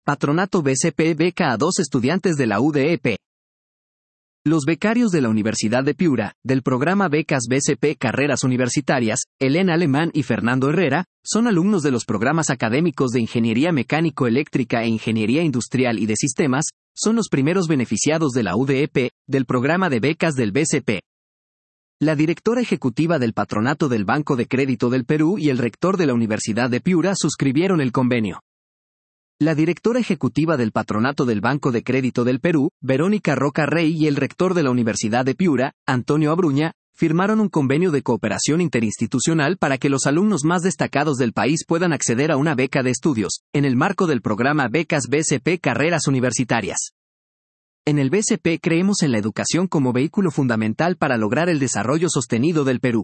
Patronato BCP beca a 2 estudiantes de la UDEP. Los becarios de la Universidad de Piura, del programa Becas BCP Carreras Universitarias, Elena Alemán y Fernando Herrera, son alumnos de los programas académicos de Ingeniería Mecánico-Eléctrica e Ingeniería Industrial y de Sistemas, son los primeros beneficiados de la UDEP, del programa de becas del BCP. La directora ejecutiva del Patronato del Banco de Crédito del Perú y el rector de la Universidad de Piura suscribieron el convenio. La directora ejecutiva del Patronato del Banco de Crédito del Perú, Verónica Roca Rey, y el rector de la Universidad de Piura, Antonio Abruña, firmaron un convenio de cooperación interinstitucional para que los alumnos más destacados del país puedan acceder a una beca de estudios, en el marco del programa Becas BCP Carreras Universitarias. En el BCP creemos en la educación como vehículo fundamental para lograr el desarrollo sostenido del Perú.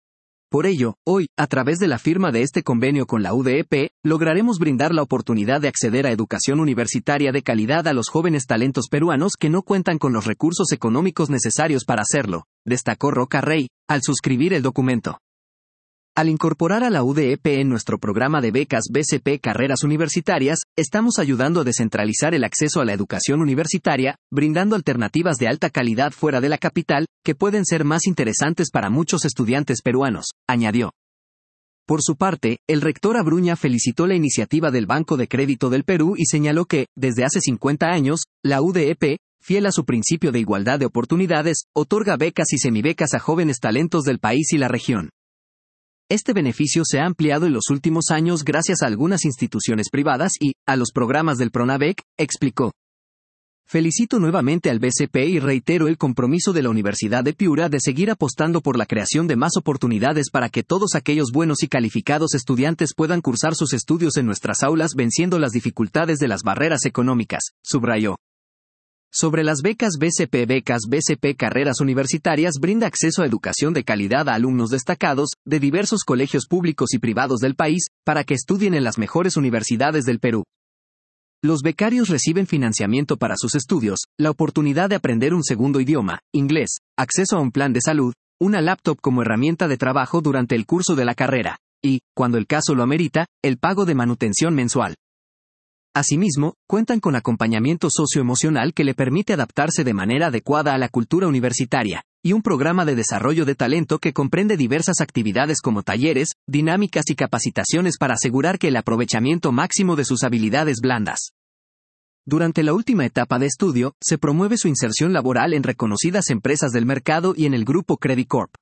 Por ello, hoy, a través de la firma de este convenio con la UDEP, lograremos brindar la oportunidad de acceder a educación universitaria de calidad a los jóvenes talentos peruanos que no cuentan con los recursos económicos necesarios para hacerlo, destacó Roca Rey, al suscribir el documento. Al incorporar a la UDEP en nuestro programa de becas BCP Carreras Universitarias, estamos ayudando a descentralizar el acceso a la educación universitaria, brindando alternativas de alta calidad fuera de la capital, que pueden ser más interesantes para muchos estudiantes peruanos, añadió. Por su parte, el rector Abruña felicitó la iniciativa del Banco de Crédito del Perú y señaló que, desde hace 50 años, la UDEP, fiel a su principio de igualdad de oportunidades, otorga becas y semibecas a jóvenes talentos del país y la región. Este beneficio se ha ampliado en los últimos años gracias a algunas instituciones privadas y, a los programas del PRONAVEC, explicó. Felicito nuevamente al BCP y reitero el compromiso de la Universidad de Piura de seguir apostando por la creación de más oportunidades para que todos aquellos buenos y calificados estudiantes puedan cursar sus estudios en nuestras aulas venciendo las dificultades de las barreras económicas, subrayó. Sobre las becas BCP Carreras Universitarias brinda acceso a educación de calidad a alumnos destacados, de diversos colegios públicos y privados del país, para que estudien en las mejores universidades del Perú. Los becarios reciben financiamiento para sus estudios, la oportunidad de aprender un segundo idioma, inglés, acceso a un plan de salud, una laptop como herramienta de trabajo durante el curso de la carrera, y, cuando el caso lo amerita, el pago de manutención mensual. Asimismo, cuentan con acompañamiento socioemocional que le permite adaptarse de manera adecuada a la cultura universitaria, y un programa de desarrollo de talento que comprende diversas actividades como talleres, dinámicas y capacitaciones para asegurar que el aprovechamiento máximo de sus habilidades blandas. Durante la última etapa de estudio, se promueve su inserción laboral en reconocidas empresas del mercado y en el grupo Credit Corp.